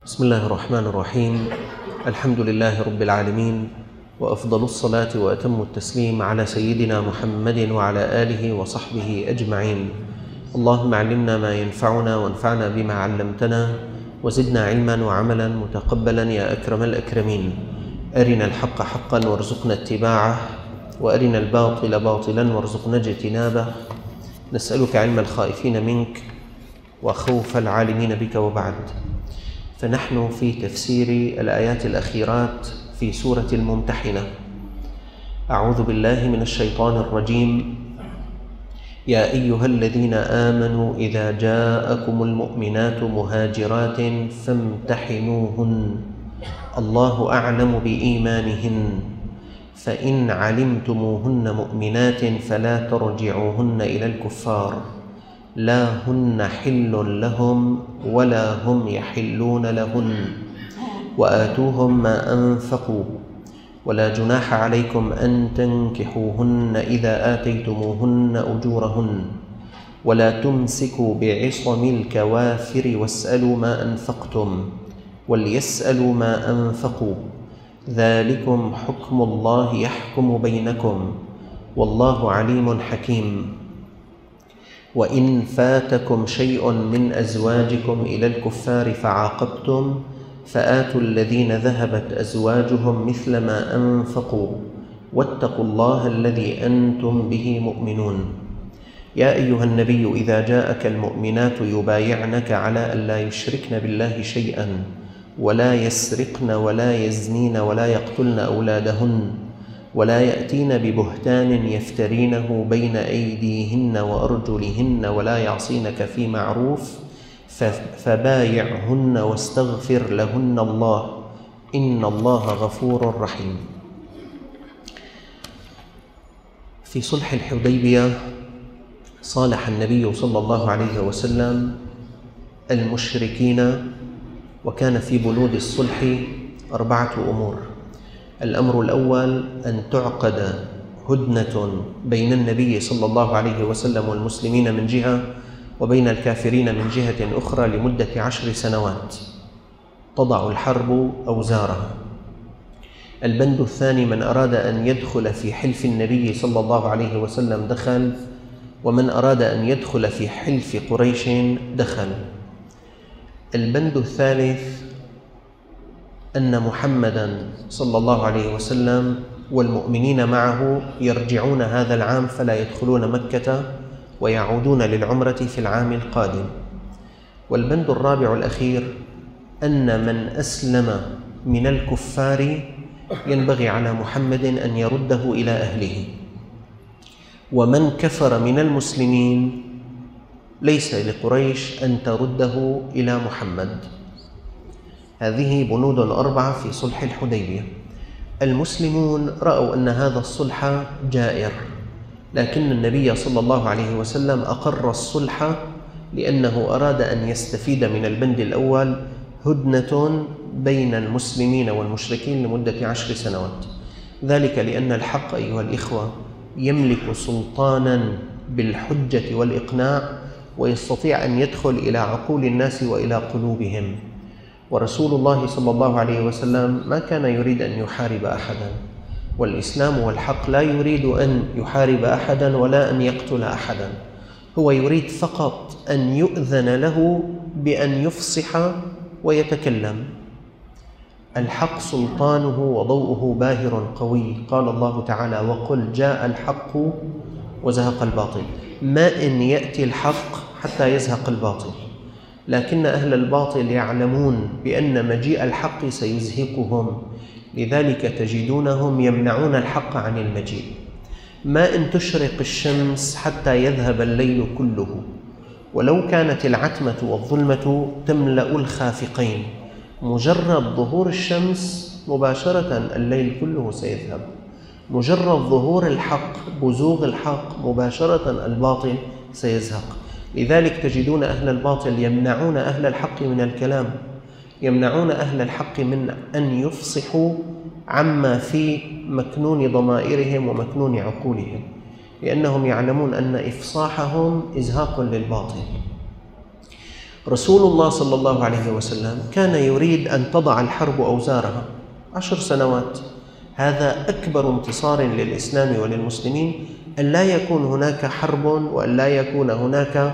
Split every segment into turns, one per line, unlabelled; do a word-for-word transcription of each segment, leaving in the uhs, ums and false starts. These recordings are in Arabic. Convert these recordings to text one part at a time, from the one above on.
بسم الله الرحمن الرحيم. الحمد لله رب العالمين، وأفضل الصلاة وأتم التسليم على سيدنا محمد وعلى آله وصحبه أجمعين. اللهم علمنا ما ينفعنا وانفعنا بما علمتنا وزدنا علما وعملا متقبلا يا أكرم الأكرمين. أرنا الحق حقا وارزقنا اتباعه، وأرنا الباطل باطلا وارزقنا اجتنابه. نسألك علم الخائفين منك وخوف العالمين بك. وبعد، فنحن في تفسير الآيات الأخيرات في سورة الممتحنة. أعوذ بالله من الشيطان الرجيم. يا أيها الذين آمنوا إذا جاءكم المؤمنات مهاجرات فامتحنوهن الله أعلم بإيمانهن فإن علمتموهن مؤمنات فلا ترجعوهن إلى الكفار لا هن حل لهم ولا هم يحلون لهن وآتوهم ما أنفقوا ولا جناح عليكم أن تنكحوهن إذا آتيتموهن أجورهن ولا تمسكوا بعصم الكوافر واسألوا ما أنفقتم وليسألوا ما أنفقوا ذلكم حكم الله يحكم بينكم والله عليم حكيم. وإن فاتكم شيء من أزواجكم إلى الكفار فعاقبتم فآتوا الذين ذهبت أزواجهم مثل ما أنفقوا واتقوا الله الذي أنتم به مؤمنون. يا أيها النبي إذا جاءك المؤمنات يبايعنك على أن لا يشركن بالله شيئا ولا يسرقن ولا يزنين ولا يقتلن أولادهن ولا يأتين ببهتان يفترينه بين أيديهن وأرجلهن ولا يعصينك في معروف فبايعهن واستغفر لهن الله إن الله غفور رحيم. في صلح الحديبية صالح النبي صلى الله عليه وسلم المشركين، وكان في بنود الصلح أربعة أمور. الأمر الأول أن تعقد هدنة بين النبي صلى الله عليه وسلم والمسلمين من جهة وبين الكافرين من جهة أخرى لمدة عشر سنوات تضع الحرب أوزارها. البند الثاني من أراد أن يدخل في حلف النبي صلى الله عليه وسلم دخل، ومن أراد أن يدخل في حلف قريش دخل. البند الثالث أن محمدًا صلى الله عليه وسلم والمؤمنين معه يرجعون هذا العام فلا يدخلون مكة ويعودون للعمرة في العام القادم. والبند الرابع الأخير أن من أسلم من الكفار ينبغي على محمد أن يرده إلى أهله، ومن كفر من المسلمين ليس لقريش أن ترده إلى محمد. هذه بنود أربعة في صلح الحديبية. المسلمون رأوا أن هذا الصلح جائر، لكن النبي صلى الله عليه وسلم أقر الصلح لأنه أراد أن يستفيد من البند الأول هدنة بين المسلمين والمشركين لمدة عشر سنوات. ذلك لأن الحق أيها الإخوة يملك سلطانا بالحجة والإقناع، ويستطيع أن يدخل إلى عقول الناس وإلى قلوبهم. ورسول الله صلى الله عليه وسلم ما كان يريد أن يحارب أحدا، والإسلام والحق لا يريد أن يحارب أحدا ولا أن يقتل أحدا. هو يريد فقط أن يؤذن له بأن يفصح ويتكلم. الحق سلطانه وضوءه باهر قوي. قال الله تعالى: وقل جاء الحق وزهق الباطل. ما إن يأتي الحق حتى يزهق الباطل، لكن أهل الباطل يعلمون بأن مجيء الحق سيزهقهم، لذلك تجدونهم يمنعون الحق عن المجيء. ما إن تشرق الشمس حتى يذهب الليل كله، ولو كانت العتمة والظلمة تملأ الخافقين، مجرد ظهور الشمس مباشرة الليل كله سيذهب. مجرد ظهور الحق، بزوغ الحق، مباشرة الباطل سيزهق. لذلك تجدون أهل الباطل يمنعون أهل الحق من الكلام، يمنعون أهل الحق من أن يفصحوا عما في مكنون ضمائرهم ومكنون عقولهم، لأنهم يعلمون أن إفصاحهم إزهاق للباطل. رسول الله صلى الله عليه وسلم كان يريد أن تضع الحرب أوزارها عشر سنوات. هذا أكبر انتصار للإسلام وللمسلمين، أن لا يكون هناك حرب وأن لا يكون هناك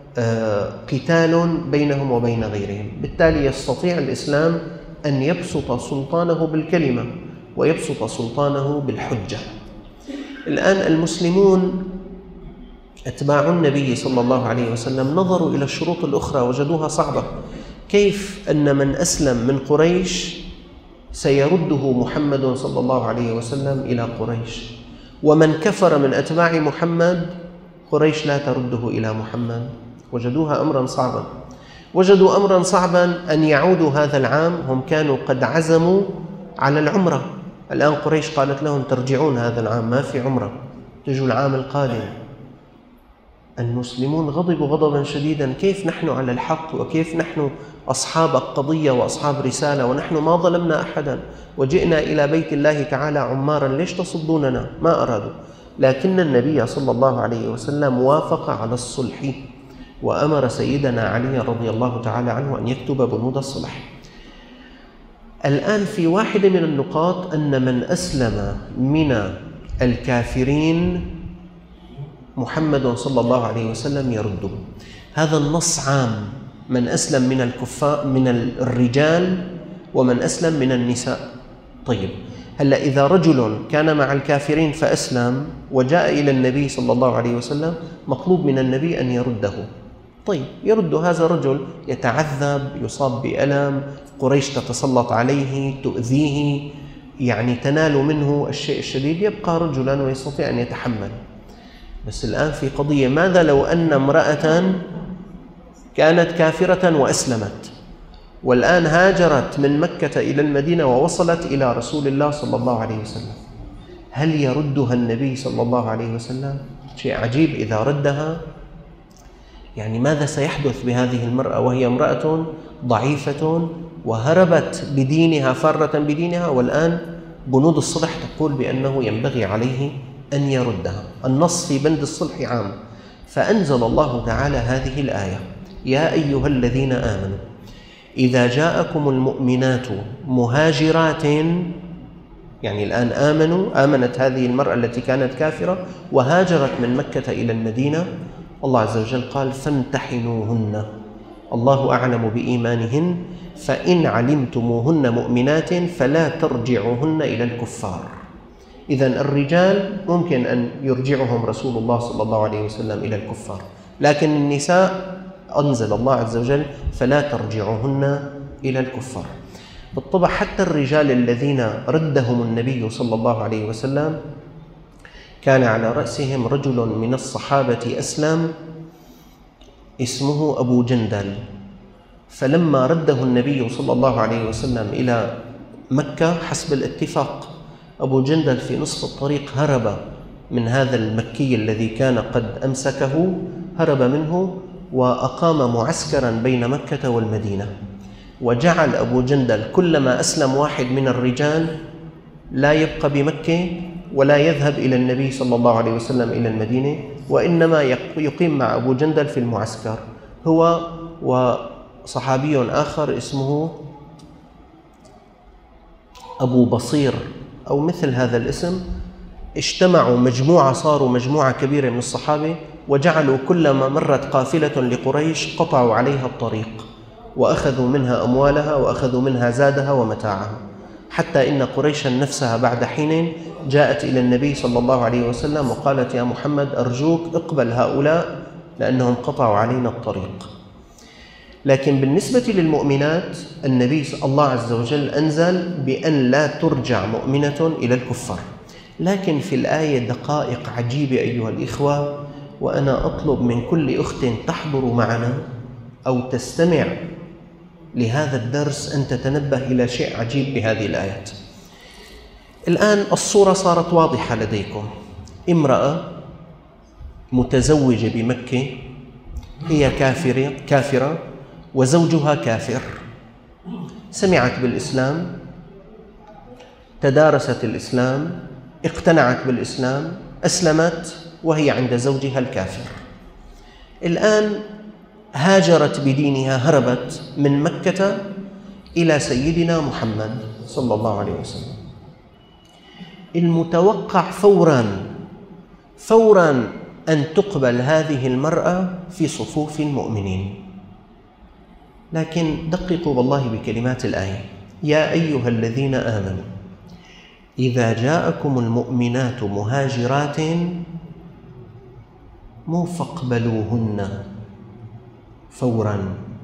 قتال بينهم وبين غيرهم. بالتالي يستطيع الإسلام أن يبسط سلطانه بالكلمة ويبسط سلطانه بالحجة. الآن المسلمون أتباع النبي صلى الله عليه وسلم نظروا إلى الشروط الأخرى وجدوها صعبة. كيف أن من أسلم من قريش سيرده محمد صلى الله عليه وسلم إلى قريش، ومن كفر من أتباع محمد قريش لا ترده إلى محمد؟ وجدوها أمرا صعبا. وجدوا أمرا صعبا أن يعودوا هذا العام. هم كانوا قد عزموا على العمرة، الآن قريش قالت لهم ترجعون هذا العام، ما في عمرة، تجوا العام القادم. المسلمون غضبوا غضبا شديدا، كيف نحن على الحق وكيف نحن أصحاب قضية وأصحاب رسالة ونحن ما ظلمنا أحدا وجئنا إلى بيت الله تعالى عمارا، ليش تصدوننا؟ ما أرادوا. لكن النبي صلى الله عليه وسلم وافق على الصلح وأمر سيدنا علي رضي الله تعالى عنه أن يكتب بنود الصلح. الآن في واحدة من النقاط أن من أسلم من الكافرين محمد صلى الله عليه وسلم يرده. هذا النص عام، من أسلم من الكفار من الرجال ومن أسلم من النساء. طيب هلا إذا رجل كان مع الكافرين فأسلم وجاء إلى النبي صلى الله عليه وسلم، مطلوب من النبي أن يرده. طيب يرد هذا الرجل، يتعذب، يصاب بألم، قريش تتسلط عليه، تؤذيه، يعني تنال منه الشيء الشديد، يبقى رجلا ويستطيع أن يتحمل. بس الآن في قضية، ماذا لو أن امرأة كانت كافرة وأسلمت والآن هاجرت من مكة إلى المدينة ووصلت إلى رسول الله صلى الله عليه وسلم؟ هل يردها النبي صلى الله عليه وسلم؟ شيء عجيب إذا ردها. يعني ماذا سيحدث بهذه المرأة وهي امرأة ضعيفة وهربت بدينها، فارة بدينها، والآن بنود الصلح تقول بأنه ينبغي عليه أن يردها. النص في بند الصلح عام، فأنزل الله تعالى هذه الآية: يا أيها الذين آمنوا إذا جاءكم المؤمنات مهاجرات، يعني الآن آمنوا، آمنت هذه المرأة التي كانت كافرة وهاجرت من مكة إلى المدينة، الله عز وجل قال: فامتحنوهن، الله أعلم بإيمانهن، فإن علمتموهن مؤمنات فلا ترجعوهن إلى الكفار. إذن الرجال ممكن أن يرجعهم رسول الله صلى الله عليه وسلم إلى الكفار، لكن النساء أنزل الله عز وجل: فلا ترجعوهن إلى الكفار. بالطبع حتى الرجال الذين ردهم النبي صلى الله عليه وسلم كان على رأسهم رجل من الصحابة أسلم اسمه أبو جندل، فلما رده النبي صلى الله عليه وسلم إلى مكة حسب الاتفاق، أبو جندل في نصف الطريق هرب من هذا المكي الذي كان قد أمسكه، هرب منه وأقام معسكرا بين مكة والمدينة، وجعل أبو جندل كلما أسلم واحد من الرجال لا يبقى بمكة ولا يذهب إلى النبي صلى الله عليه وسلم إلى المدينة، وإنما يقيم مع أبو جندل في المعسكر، هو وصحابي آخر اسمه أبو بصير أو مثل هذا الاسم. اجتمعوا مجموعة، صاروا مجموعة كبيرة من الصحابة، وجعلوا كلما مرت قافلة لقريش قطعوا عليها الطريق وأخذوا منها أموالها وأخذوا منها زادها ومتاعها، حتى إن قريشا نفسها بعد حين جاءت إلى النبي صلى الله عليه وسلم وقالت: يا محمد أرجوك اقبل هؤلاء لأنهم قطعوا علينا الطريق. لكن بالنسبة للمؤمنات النبي الله عز وجل أنزل بأن لا ترجع مؤمنة إلى الكفار. لكن في الآية دقائق عجيبة أيها الإخوة، وأنا أطلب من كل أخت تحضر معنا أو تستمع لهذا الدرس أن تتنبه إلى شيء عجيب بهذه الآيات. الآن الصورة صارت واضحة لديكم: امرأة متزوجة بمكة، هي كافرة كافرة وزوجها كافر، سمعت بالإسلام، تدارست الإسلام، اقتنعت بالإسلام، أسلمت وهي عند زوجها الكافر. الآن هاجرت بدينها، هربت من مكة إلى سيدنا محمد صلى الله عليه وسلم. المتوقع فوراً فوراً أن تقبل هذه المرأة في صفوف المؤمنين، لكن دققوا والله بكلمات الآية: يا أيها الذين آمنوا إذا جاءكم المؤمنات مهاجرات مو فاقبلوهن فوراً،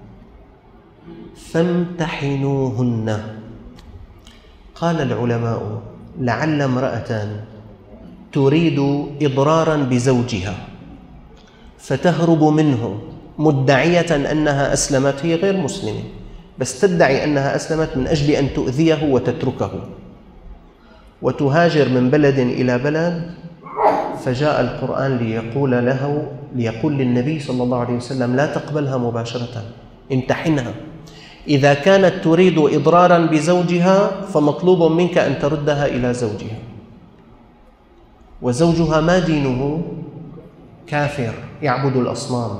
فامتحنوهن. قال العلماء: لعل امرأة تريد إضراراً بزوجها فتهرب منه مدعية أنها أسلمت، هي غير مسلمة بس تدعي أنها أسلمت من أجل أن تؤذيه وتتركه، وتهاجر من بلد إلى بلد. فجاء القرآن ليقول له ليقول للنبي صلى الله عليه وسلم: لا تقبلها مباشرة، امتحنها. إذا كانت تريد إضراراً بزوجها فمطلوب منك أن تردها إلى زوجها، وزوجها ما دينه؟ كافر يعبد الأصنام،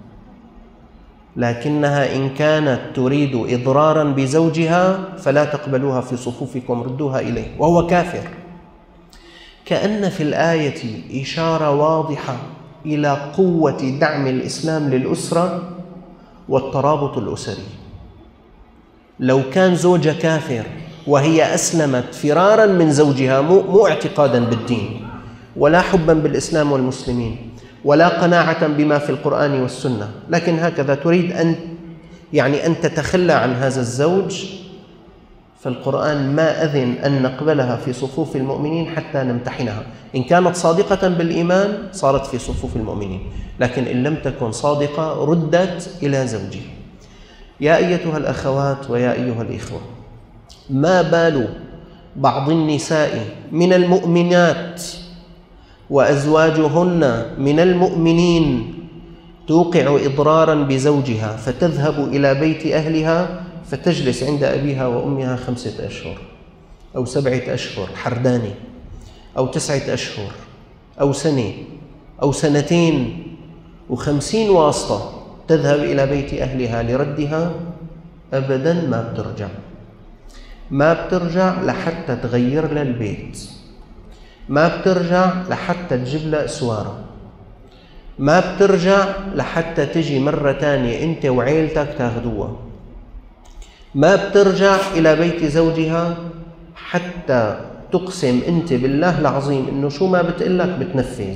لكنها إن كانت تريد إضراراً بزوجها فلا تقبلوها في صفوفكم، ردوها إليه وهو كافر. كأن في الآية إشارة واضحة إلى قوة دعم الإسلام للأسرة والترابط الأسري. لو كان زوجها كافر وهي أسلمت فرارا من زوجها، مو, مو اعتقادا بالدين ولا حبا بالإسلام والمسلمين ولا قناعة بما في القرآن والسنة، لكن هكذا تريد أن يعني أن تتخلى عن هذا الزوج، فالقرآن ما أذن أن نقبلها في صفوف المؤمنين حتى نمتحنها. إن كانت صادقة بالإيمان صارت في صفوف المؤمنين، لكن إن لم تكن صادقة ردت إلى زوجها. يا أيتها الأخوات ويا أيها الإخوة، ما بال بعض النساء من المؤمنات وأزواجهن من المؤمنين توقع إضراراً بزوجها فتذهب إلى بيت أهلها فتجلس عند أبيها وأمها خمسة أشهر أو سبعة أشهر حرداني أو تسعة أشهر أو سنة أو سنتين وخمسين واسطة، تذهب إلى بيت أهلها لردها؟ أبداً ما بترجع. ما بترجع لحتى تغير لها البيت، ما بترجع لحتى تجيب لها أسوارة، ما بترجع لحتى تجي مرة تانية أنت وعيلتك تاخدوها، ما بترجع إلى بيت زوجها حتى تقسم أنت بالله العظيم إنه شو ما بتقلك بتنفذ.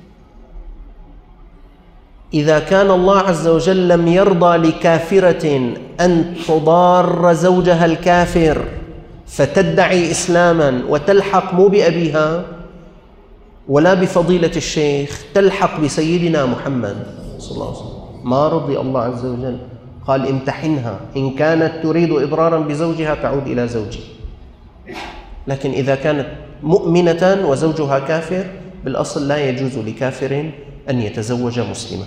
إذا كان الله عز وجل لم يرضى لكافرة أن تضار زوجها الكافر فتدعي إسلاماً وتلحق مو بأبيها ولا بفضيلة الشيخ، تلحق بسيدنا محمد صلى الله عليه وسلم، ما رضي الله عز وجل. قال: امتحنها، إن كانت تريد إضراراً بزوجها تعود إلى زوجها. لكن إذا كانت مؤمنة وزوجها كافر، بالأصل لا يجوز لكافر أن يتزوج مسلمة.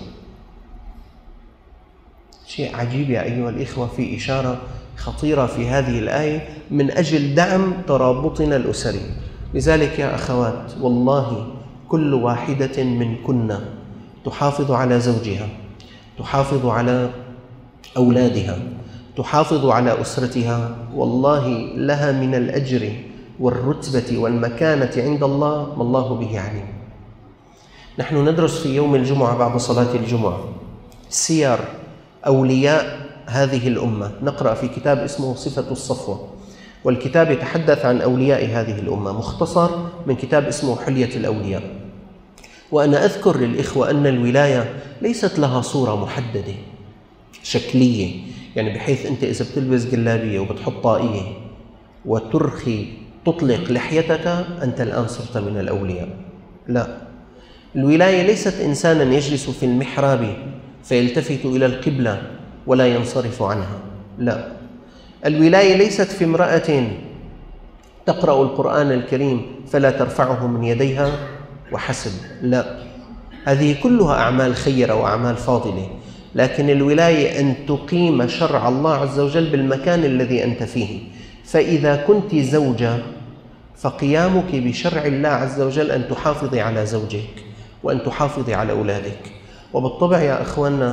شيء عجيب يا أيها الإخوة، في إشارة خطيرة في هذه الآية من أجل دعم ترابطنا الأسري. لذلك يا أخوات، والله كل واحدة منكن تحافظ على زوجها، تحافظ على أولادها، تحافظ على أسرتها، والله لها من الأجر والرتبة والمكانة عند الله ما الله به عليم. نحن ندرس في يوم الجمعة بعد صلاة الجمعة سير أولياء هذه الأمة، نقرأ في كتاب اسمه صفة الصفوة، والكتاب يتحدث عن أولياء هذه الأمة، مختصر من كتاب اسمه حلية الأولياء. وأنا أذكر للإخوة أن الولاية ليست لها صورة محددة شكلية، يعني بحيث أنت إذا بتلبس جلابية وبتحط طاقية وترخي تطلق لحيتك أنت الآن صرت من الأولياء. لا، الولاية ليست إنساناً يجلس في المحراب فيلتفت إلى القبلة ولا ينصرف عنها. لا، الولاية ليست في امرأة تقرأ القرآن الكريم فلا ترفعه من يديها وحسب. لا، هذه كلها أعمال خيرة وأعمال فاضلة، لكن الولاية أن تقيم شرع الله عز وجل بالمكان الذي أنت فيه. فإذا كنت زوجة فقيامك بشرع الله عز وجل أن تحافظي على زوجك وأن تحافظي على أولادك. وبالطبع يا أخواننا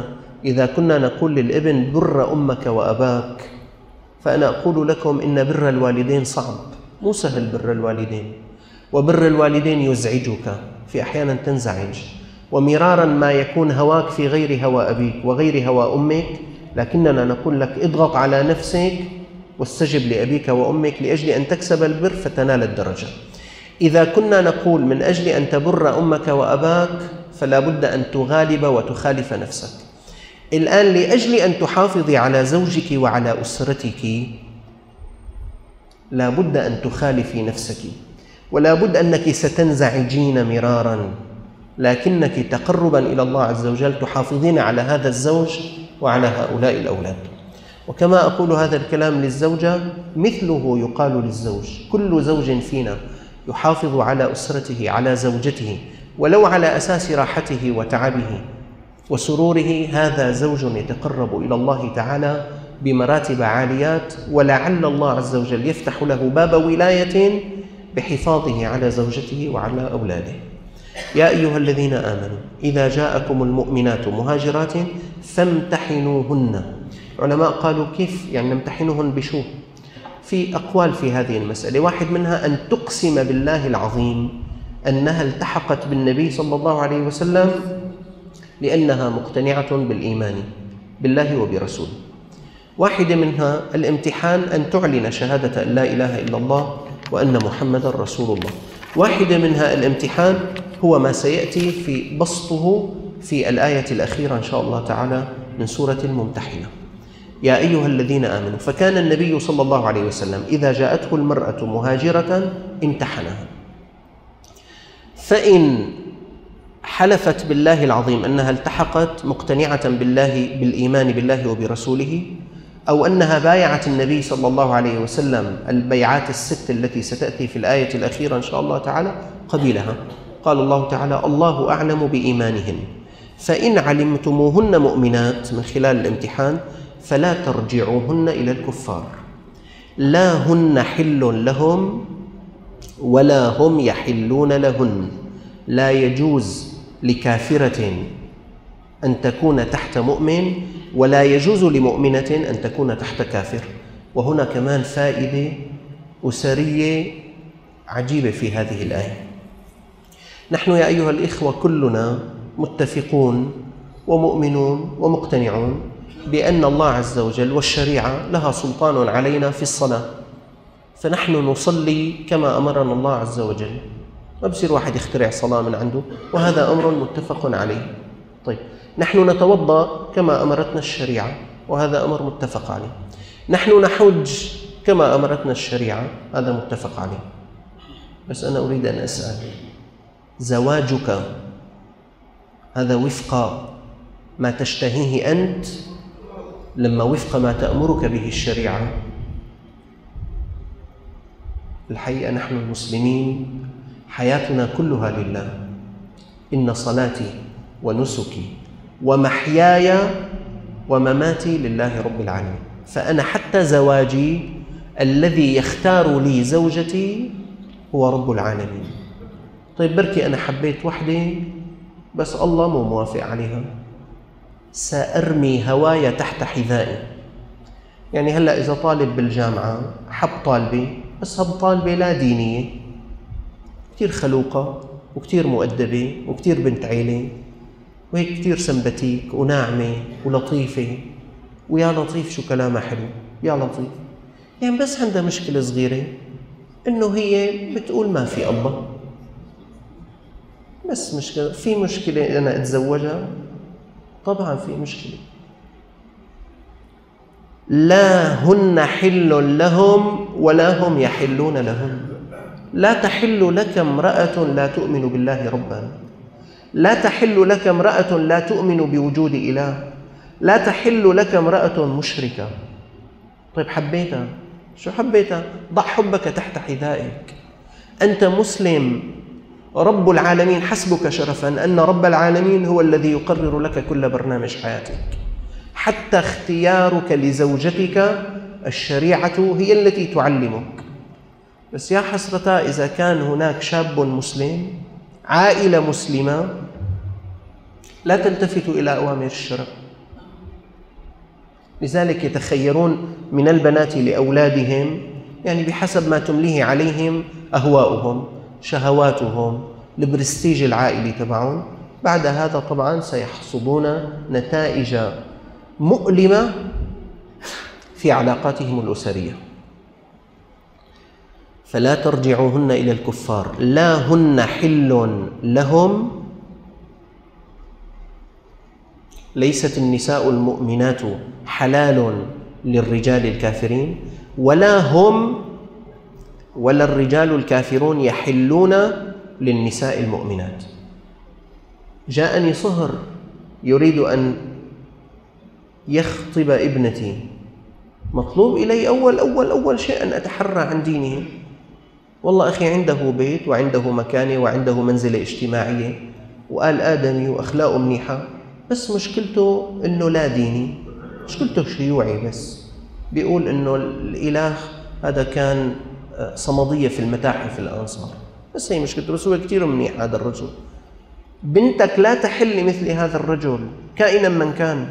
إذا كنا نقول للابن بر أمك وأباك، فأنا أقول لكم إن بر الوالدين صعب، مو سهل بر الوالدين، وبر الوالدين يزعجك، في أحيانا تنزعج، ومرارا ما يكون هواك في غير هوى أبيك وغير هوى أمك، لكننا نقول لك اضغط على نفسك واستجب لأبيك وأمك لأجل أن تكسب البر فتنال الدرجة. إذا كنا نقول من أجل أن تبر أمك وأباك فلا بد أن تغالب وتخالف نفسك. الآن لأجل أن تحافظي على زوجك وعلى أسرتك لا بد أن تخالفي نفسك، ولا بد أنك ستنزعجين مرارا، لكنك تقربا إلى الله عز وجل تحافظين على هذا الزوج وعلى هؤلاء الأولاد. وكما أقول هذا الكلام للزوجة مثله يقال للزوج، كل زوج فينا يحافظ على أسرته على زوجته ولو على أساس راحته وتعبه وسروره، هذا زوج يتقرب إلى الله تعالى بمراتب عاليات، ولعل الله عز وجل يفتح له باب ولاية بحفاظه على زوجته وعلى أولاده. يا أيها الذين آمنوا إذا جاءكم المؤمنات مهاجرات فامتحنوهن. علماء قالوا كيف يعني نمتحنوهن بشو؟ في أقوال في هذه المسألة، واحد منها أن تقسم بالله العظيم أنها التحقت بالنبي صلى الله عليه وسلم لأنها مقتنعة بالإيمان بالله وبرسوله. واحدة منها الامتحان أن تعلن شهادة أن لا إله إلا الله وأن محمد رسول الله. واحدة منها الامتحان هو ما سيأتي في بسطه في الآية الأخيرة إن شاء الله تعالى من سورة الممتحنة. يا أيها الذين آمنوا، فكان النبي صلى الله عليه وسلم إذا جاءته المرأة مهاجرة امتحنها، فإن حلفت بالله العظيم أنها التحقت مقتنعة بالله بالإيمان بالله وبرسوله، أو أنها بايعت النبي صلى الله عليه وسلم البيعات الست التي ستأتي في الآية الأخيرة إن شاء الله تعالى، قبيلها. قال الله تعالى: الله أعلم بإيمانهن، فإن علمتموهن مؤمنات من خلال الامتحان فلا ترجعوهن إلى الكفار، لا هن حل لهم ولا هم يحلون لهن. لا يجوز لكافرة أن تكون تحت مؤمن، ولا يجوز لمؤمنة أن تكون تحت كافر. وهنا كمان فائدة أسرية عجيبة في هذه الآية. نحن يا أيها الإخوة كلنا متفقون ومؤمنون ومقتنعون بأن الله عز وجل والشريعة لها سلطان علينا في الصلاة، فنحن نصلي كما أمرنا الله عز وجل، ما بصير واحد يخترع صلاة من عنده، وهذا أمر متفق عليه. طيب، نحن نتوضأ كما أمرتنا الشريعة، وهذا أمر متفق عليه. نحن نحج كما أمرتنا الشريعة، هذا متفق عليه. بس أنا أريد أن أسأل، زواجك هذا وفق ما تشتهيه أنت لما وفق ما تأمرك به الشريعة؟ الحقيقة نحن المسلمين حياتنا كلها لله. إن صلاتي ونسكي ومحياي ومماتي لله رب العالمين. فأنا حتى زواجي الذي يختار لي زوجتي هو رب العالمين. طيب بركي أنا حبيت وحدة بس الله مو موافق عليها، سأرمي هواي تحت حذائي. يعني هلأ إذا طالب بالجامعة حب طالبة، بس هب طالبة لا دينية، كتير خلوقة وكتير مؤدبة وكتير بنت عيلة وهيك كتير سمباتيك وناعمة ولطيفة، ويا لطيف شو كلامها حلو، يا لطيف. يعني بس عندها مشكلة صغيرة إنه هي بتقول ما في الله، بس مشكلة. في مشكلة أنا أتزوجها؟ طبعا في مشكلة. لا هن حل لهم ولا هم يحلون لهم. لا تحل لك امرأة لا تؤمن بالله ربا، لا تحل لك امرأة لا تؤمن بوجود إله، لا تحل لك امرأة مشركة. طيب حبيتها، شو حبيتها؟ ضع حبك تحت حذائك. أنت مسلم، رب العالمين حسبك شرفا أن رب العالمين هو الذي يقرر لك كل برنامج حياتك. حتى اختيارك لزوجتك الشريعة هي التي تعلمك. بس يا حسرة إذا كان هناك شاب مسلم، عائلة مسلمة لا تلتفت إلى أوامر الشرع، لذلك يتخيرون من البنات لأولادهم يعني بحسب ما تمليه عليهم أهواؤهم، شهواتهم، البرستيج العائلي تبعهم. بعد هذا طبعا سيحصدون نتائج مؤلمة في علاقاتهم الأسرية. فلا ترجعوهن إلى الكفار، لا هن حل لهم، ليست النساء المؤمنات حلال للرجال الكافرين، ولا هم ولا الرجال الكافرون يحلون للنساء المؤمنات. جاءني صهر يريد أن يخطب ابنتي، مطلوب إلي أول أول أول شيء أن أتحرى عن دينه. والله أخي عنده بيت وعنده مكانة وعنده منزلة اجتماعية وقال آدمي وأخلاقه منيحة، بس مشكلته إنه لا ديني، مشكلته شيوعي، بس بيقول إنه الإله هذا كان صمدية في المتاحف الأنصار، بس هي مشكلته. بس هو كتير منيح هذا الرجل. بنتك لا تحل لمثل هذا الرجل كائنا من كان،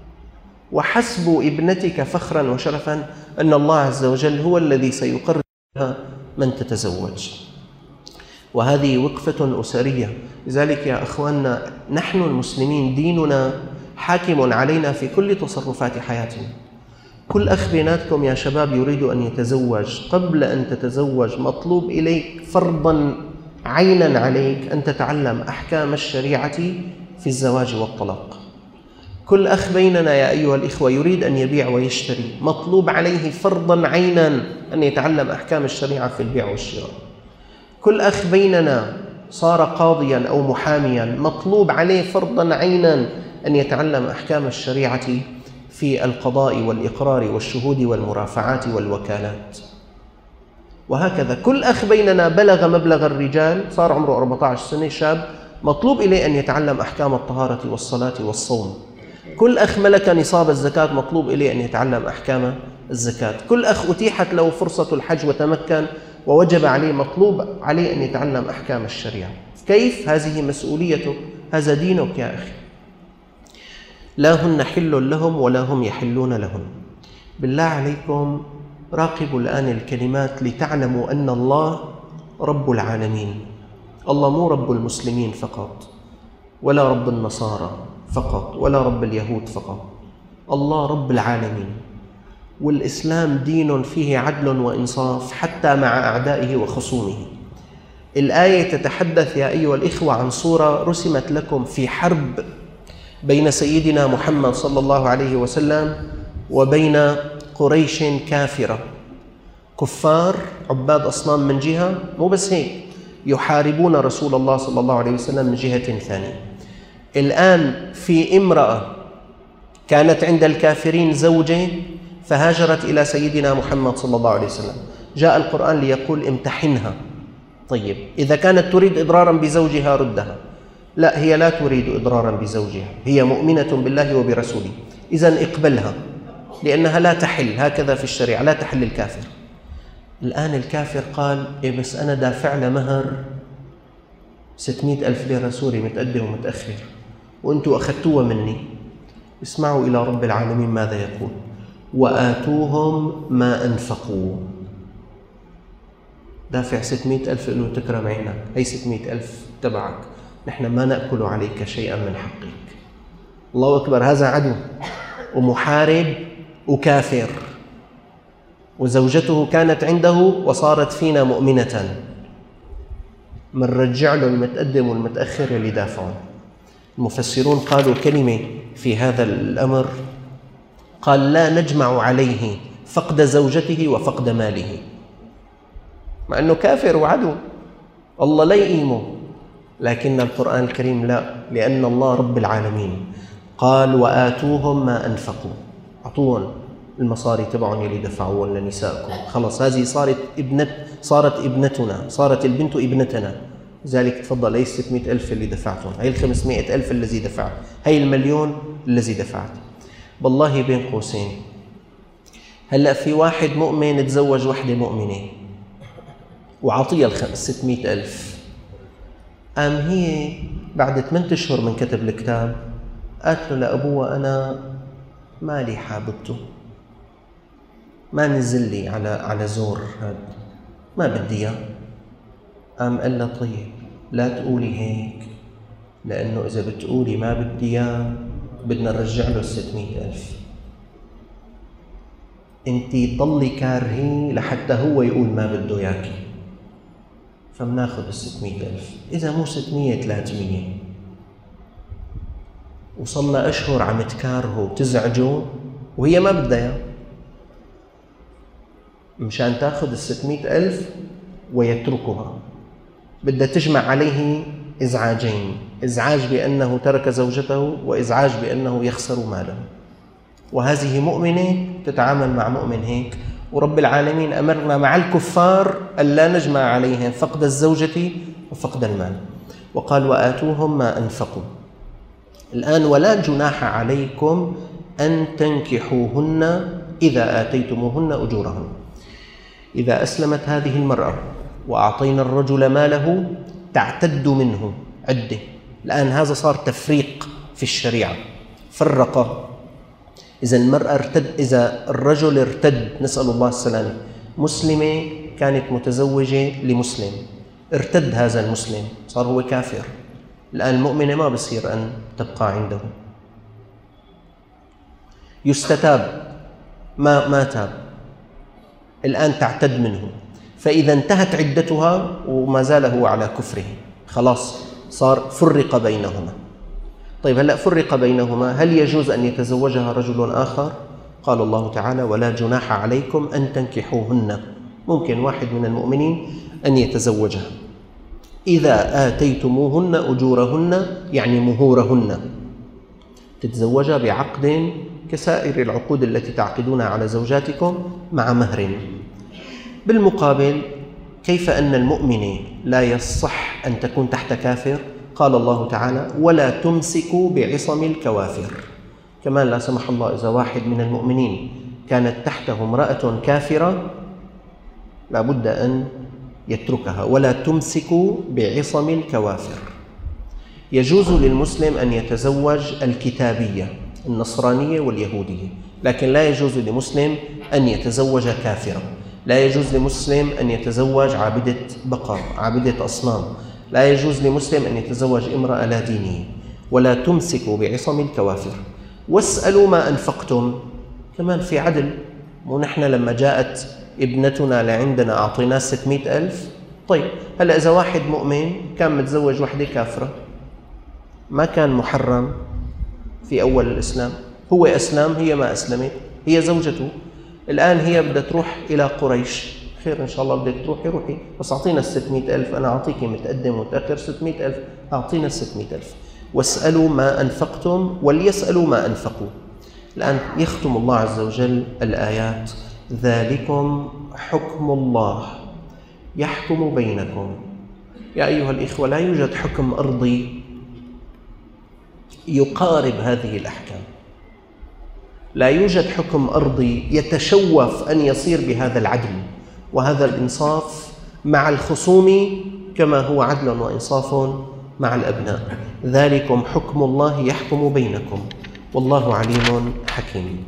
وحسب ابنتك فخرا وشرفا أن الله عز وجل هو الذي سيقرر لها من تتزوج. وهذه وقفة أسرية. لذلك يا أخواننا، نحن المسلمين ديننا حاكم علينا في كل تصرفات حياتنا. كل أخ بيناتكم يا شباب يريد أن يتزوج، قبل أن تتزوج مطلوب إليك فرضاً عيناً عليك أن تتعلم أحكام الشريعة في الزواج والطلاق. كل أخ بيننا يا أيها الإخوة يريد أن يبيع ويشتري، مطلوب عليه فرضاً عيناً أن يتعلم أحكام الشريعة في البيع والشراء. كل أخ بيننا صار قاضياً أو محامياً، مطلوب عليه فرضاً عيناً أن يتعلم أحكام الشريعة في القضاء والإقرار والشهود والمرافعات والوكالات. وهكذا كل أخ بيننا بلغ مبلغ الرجال، صار عمره أربعة عشر سنة، شاب، مطلوب إليه أن يتعلم أحكام الطهارة والصلاة والصوم. كل أخ ملك نصاب الزكاة، مطلوب إليه أن يتعلم أحكام الزكاة. كل أخ أتيحت له فرصة الحج وتمكن ووجب عليه، مطلوب عليه أن يتعلم أحكام الشريعة. كيف؟ هذه مسؤوليته، هذا دينك يا أخي. لا هن حل لهم ولا هم يحلون لهن. بالله عليكم راقبوا الآن الكلمات لتعلموا أن الله رب العالمين. الله مو رب المسلمين فقط، ولا رب النصارى فقط، ولا رب اليهود فقط. الله رب العالمين. والإسلام دين فيه عدل وإنصاف حتى مع أعدائه وخصومه. الآية تتحدث يا أيها الإخوة عن صورة رسمت لكم في حرب بين سيدنا محمد صلى الله عليه وسلم وبين قريش كافرة، كفار عباد أصنام من جهة، مو بس هيك، يحاربون رسول الله صلى الله عليه وسلم من جهة ثانية. الآن في امرأة كانت عند الكافرين زوجة فهاجرت إلى سيدنا محمد صلى الله عليه وسلم، جاء القرآن ليقول امتحنها. طيب إذا كانت تريد إضرارا بزوجها ردها، لا، هي لا تريد إضرارا بزوجها، هي مؤمنة بالله وبرسوله، إذن اقبلها لأنها لا تحل، هكذا في الشريعة، لا تحل الكافر. الآن الكافر قال إيه بس أنا دافع له مهر ستمائة ألف ليرة سوري متقدم ومتأخر وأنتوا أخذتوها مني. اسمعوا إلى رب العالمين ماذا يقول: وآتوهم ما أنفقوا. دافع ستمائة ألف له تكرم عينك، هي ستمائة ألف تبعك، نحن ما نأكل عليك شيئا من حقك. الله أكبر. هذا عدو ومحارب وكافر، وزوجته كانت عنده وصارت فينا مؤمنة، من رجع له المتقدم والمتأخر اللي دافعون. المفسرون قالوا كلمة في هذا الأمر، قال: لا نجمع عليه فقد زوجته وفقد ماله، مع أنه كافر وعدو الله لا يقيمه، لكن القرآن الكريم لا، لأن الله رب العالمين قال: وآتوهم ما أنفقوا، أعطوهم المصاري تبعهم اللي دفعوهم لنسائكم. خلص هذه صارت ابنة صارت ابنتنا، صارت البنت ابنتنا. لذلك تفضل، هي ستمائة ألف اللي دفعتهم، هي الخمسمائة ألف الذي دفعت، هي المليون الذي دفعت. والله بين قوسين، هلأ في واحد مؤمن تزوج وحدة مؤمنة وعطيها الستمائة ألف، قام هي بعد ثمانية أشهر من كتب الكتاب قالت له لأبوها: أنا مالي حاببته، ما نزل لي على على زور، هذا ما بدي اياه. قام قال لها طيب لا تقولي هيك، لأنه إذا بتقولي ما بدي اياه بدنا نرجع له الستمئة ألف. انتي ضلي كارهيه لحتى هو يقول ما بده اياكي، فبناخذ الستمئة ألف، إذا مو ستمئة ثلاثمئة. وصلنا أشهر عم تكارهه وتزعجه وهي ما بدها اياه، مشان تاخذ الستمئة ألف ويتركها. بدها تجمع عليه إزعاجين، إزعاج بأنه ترك زوجته، وإزعاج بأنه يخسر ماله. وهذه مؤمنة تتعامل مع مؤمن هيك. ورب العالمين أمرنا مع الكفار ألا نجمع عليهم فقد الزوجة وفقد المال، وقال وآتوهم ما أنفقوا. الآن ولا جناح عليكم أن تنكحوهن إذا آتيتموهن أجورهن. إذا أسلمت هذه المرأة وأعطينا الرجل ماله تعتد منه عدة. الآن هذا صار تفريق في الشريعة، فرق. إذا المرأة ارتد، إذا الرجل ارتد، نسأل الله السلامة، مسلمة كانت متزوجة لمسلم، ارتد هذا المسلم صار هو كافر، الآن المؤمنة ما بصير أن تبقى عنده. يستتاب، ما ما تاب، الآن تعتد منه. فإذا انتهت عدتها وما زال هو على كفره، خلاص صار فرق بينهما. طيب هلأ فرق بينهما، هل يجوز أن يتزوجها رجل آخر؟ قال الله تعالى ولا جناح عليكم أن تنكحوهن. ممكن واحد من المؤمنين أن يتزوجها إذا آتيتموهن أجورهن، يعني مهورهن، تتزوجها بعقد كسائر العقود التي تعقدونها على زوجاتكم مع مهر. بالمقابل كيف أن المؤمنة لا يصح أن تكون تحت كافر؟ قال الله تعالى ولا تمسكوا بعصم الكوافر. كمان لا سمح الله إذا واحد من المؤمنين كانت تحته امرأة كافرة لا بد أن يتركها. ولا تمسكوا بعصم الكوافر. يجوز للمسلم أن يتزوج الكتابية النصرانية واليهودية، لكن لا يجوز لمسلم أن يتزوج كافرة. لا يجوز لمسلم أن يتزوج عابدة بقر، عابدة أصنام. لا يجوز لمسلم أن يتزوج امرأة لا دينية. ولا تمسكوا بعصم الكوافر. واسألوا ما أنفقتم. كمان في عدل، ونحن لما جاءت ابنتنا لعندنا أعطيناه ستمئة ألف. طيب هلأ إذا واحد مؤمن كان متزوج وحدة كافرة، ما كان محرم في أول الإسلام، هو أسلم هي ما أسلمت، هي زوجته. الآن هي بدها تروح إلى قريش، خير إن شاء الله بدك تروحي روحي، بس أعطينا الستمئة ألف، أنا أعطيكي متقدم ومتأخر ستمئة ألف، أعطينا الستمئة ألف. واسألوا ما أنفقتم وليسألوا ما أنفقوا. الآن يختم الله عز وجل الآيات ذلكم حكم الله يحكم بينكم. يا أيها الإخوة لا يوجد حكم أرضي يقارب هذه الأحكام، لا يوجد حكم أرضي يتشوف أن يصير بهذا العدل وهذا الإنصاف مع الخصوم كما هو عدل وإنصاف مع الأبناء. ذلكم حكم الله يحكم بينكم والله عليم حكيم.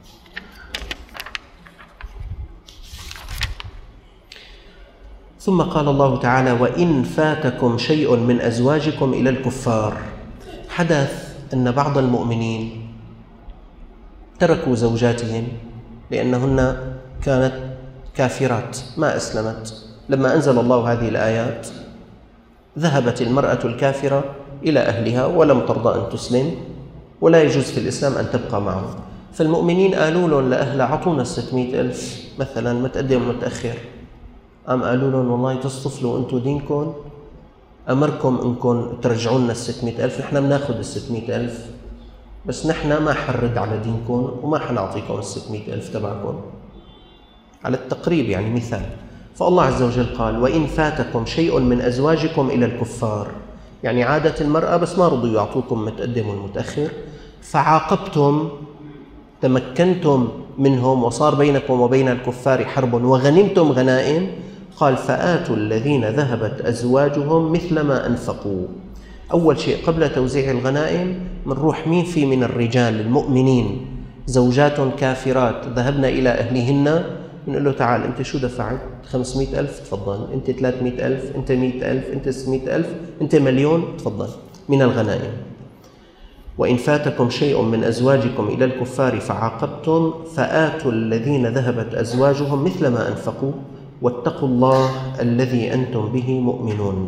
ثم قال الله تعالى وإن فاتكم شيء من أزواجكم إلى الكفار. حدث أن بعض المؤمنين تركوا زوجاتهم لأنهن كانت كافرات ما أسلمت. لما أنزل الله هذه الآيات ذهبت المرأة الكافرة إلى أهلها ولم ترضى أن تسلم، ولا يجوز في الإسلام أن تبقى معه. فالمؤمنين قالوا لهم لأهلها عطونا الستمئة ألف مثلا متقدم ومتأخر. قام قالوا لهم والله تصطفلوا أنتم دينكم، أمركم أنكم ترجعوا لنا الستمئة ألف، نحن بناخذ الستمئة ألف، بس نحن ما حنرد على دينكم وما حنعطيكم الستمئة ألف تبعكم، على التقريب يعني مثال. فالله عز وجل قال وإن فاتكم شيء من أزواجكم إلى الكفار، يعني عادت المرأة بس ما رضوا يعطوكم متقدم والمتأخر، فعاقبتم تمكنتم منهم وصار بينكم وبين الكفار حرب وغنمتم غنائم، قال فآتوا الذين ذهبت أزواجهم مثل ما أنفقوا. أول شيء قبل توزيع الغنائم منروح مين في من الرجال المؤمنين زوجات كافرات ذهبن إلى أهلهن، بنقول له تعال أنت شو دفعت؟ خمسمائة ألف، تفضل. أنت ثلاثمائة ألف، أنت مائة ألف، أنت ستمائة ألف، أنت مليون، تفضل من الغنائم. وإن فاتكم شيء من أزواجكم إلى الكفار فعاقبتم فآتوا الذين ذهبت أزواجهم مثل ما أنفقوا واتقوا الله الذي أنتم به مؤمنون.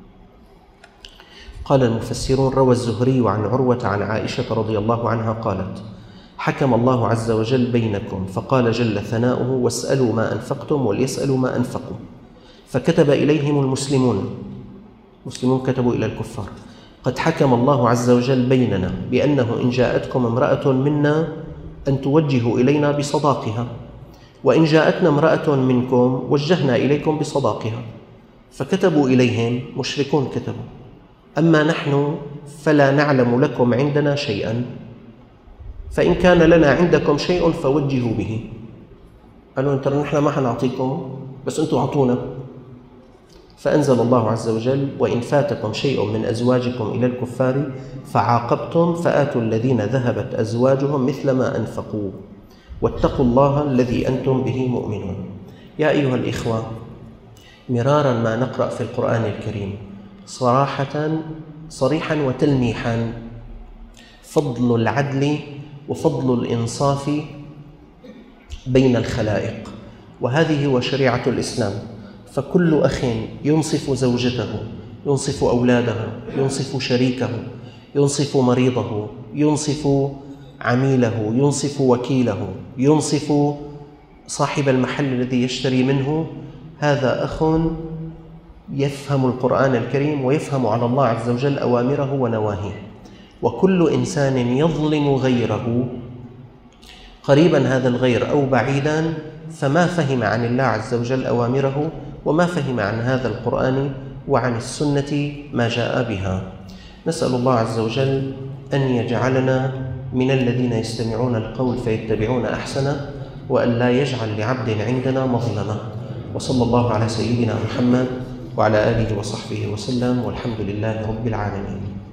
قال المفسرون: روى الزهري عن عروة عن عائشة رضي الله عنها قالت: حكم الله عز وجل بينكم فقال جل ثناؤه: واسألوا ما أنفقتم وليسألوا ما أنفقوا، فكتب إليهم المسلمون، المسلمون كتبوا إلى الكفار: قد حكم الله عز وجل بيننا بأنه إن جاءتكم امرأة منا أن توجهوا إلينا بصداقها، وإن جاءتنا امرأة منكم وجهنا إليكم بصداقها. فكتبوا إليهم، مشركون كتبوا: أما نحن فلا نعلم لكم عندنا شيئا، فإن كان لنا عندكم شيء فوجهوا به. قالوا أنت نحن ما حنعطيكم، بس أنتم أعطونا. فأنزل الله عز وجل: وإن فاتكم شيء من أزواجكم إلى الكفار فعاقبتم فآتوا الذين ذهبت أزواجهم مثل ما أنفقوا واتقوا الله الذي أنتم به مؤمنون. يا أيها الإخوة، مرارا ما نقرأ في القرآن الكريم صراحة صريحا وتلميحا فضل العدل وفضل الإنصاف بين الخلائق، وهذه هو شريعة الإسلام. فكل أخ ينصف زوجته، ينصف أولاده، ينصف شريكه، ينصف مريضه، ينصف عميله، ينصف وكيله، ينصف صاحب المحل الذي يشتري منه، هذا أخ يفهم القرآن الكريم ويفهم على الله عز وجل أوامره ونواهيه. وكل إنسان يظلم غيره قريبا هذا الغير أو بعيدا فما فهم عن الله عز وجل أوامره وما فهم عن هذا القرآن وعن السنة ما جاء بها. نسأل الله عز وجل أن يجعلنا من الذين يستمعون القول فيتبعون أحسنه، وأن لا يجعل لعبد عندنا مظلمة. وصلى الله على سيدنا محمد وعلى آله وصحبه وسلم، والحمد لله رب العالمين.